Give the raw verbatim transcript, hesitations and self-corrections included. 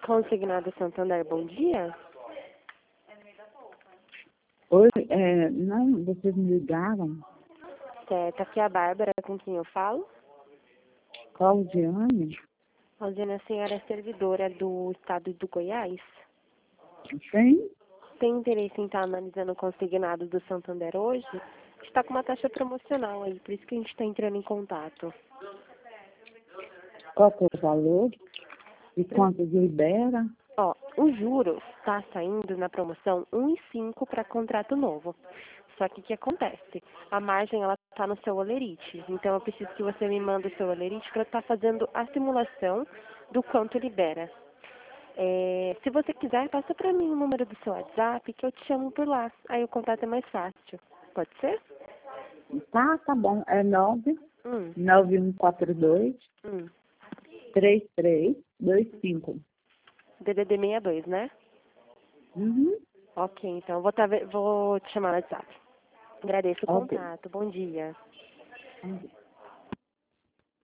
Consignado Santander, bom dia. Oi, é, não, vocês me ligaram? Certo, aqui é a Bárbara, com quem eu falo. Claudiane? Claudiane, a senhora é servidora do estado do Goiás. Sim? Tem interesse em estar analisando o consignado do Santander hoje? Está com uma taxa promocional aí, por isso que a gente está entrando em contato. Qual que é o valor? E quanto libera? Ó, os juros está saindo na promoção um vírgula cinco para contrato novo. Só que o que acontece? A margem ela está no seu olerite. Então eu preciso que você me mande o seu olerite para eu estar fazendo a simulação do quanto libera. É, se você quiser, passa para mim o número do seu WhatsApp que eu te chamo por lá. Aí o contato é mais fácil. Pode ser? Tá, tá bom. É nove Hum, nove um quatro dois hum. três três dois cinco. D D D sessenta e dois, né? Uhum. Ok, então vou, tá, vou te chamar no WhatsApp. Agradeço o Ok. contato. Bom dia. Uhum.